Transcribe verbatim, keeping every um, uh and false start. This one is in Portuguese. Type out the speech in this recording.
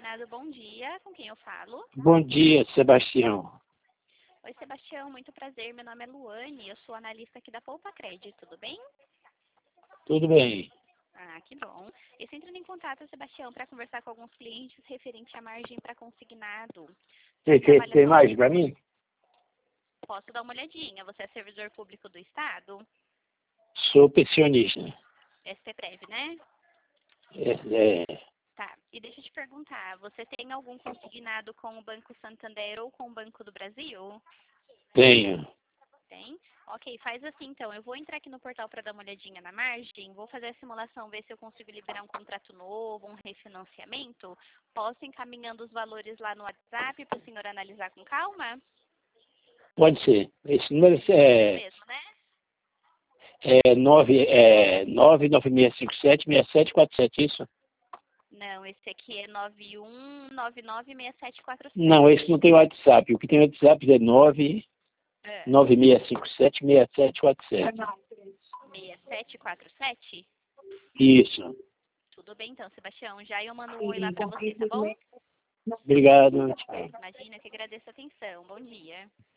Consignado, bom dia. Com quem eu falo? Bom dia, Sebastião. Oi, Sebastião. Muito prazer. Meu nome é Luane. Eu sou analista aqui da Poupa Cred. Tudo bem? Tudo bem? Ah, que bom. Eu estou entrando em contato, Sebastião, para conversar com alguns clientes referente à margem para consignado. Você Tem, tem, trabalha tem mais atualmente? para mim? Posso dar uma olhadinha. Você é servidor público do Estado? Sou pensionista. S T Prev, né? É, é, Tá. E deixa eu te perguntar, você tem algum consignado com o Banco Santander ou com o Banco do Brasil? tenho. Tem? Ok, faz assim então. Eu vou entrar aqui no portal para dar uma olhadinha na margem, vou fazer a simulação, ver se eu consigo liberar um contrato novo, um refinanciamento. Posso ir encaminhando os valores lá no WhatsApp para o senhor analisar com calma? Pode ser. Esse número Esse é, mesmo, né? é, nove, é nove nove seis cinco sete seis sete quatro sete, isso? Não, esse aqui é nove um nove nove seis sete quatro Não, esse sete. não tem WhatsApp. O que tem WhatsApp é nove É. nove seis cinco sete seis sete quatro sete. seis sete quatro sete? Isso. Tudo bem então, Sebastião. Já eu mando um oi lá para você, tá bom? Obrigado. Tchau. Imagina, que agradeço a atenção. Bom dia.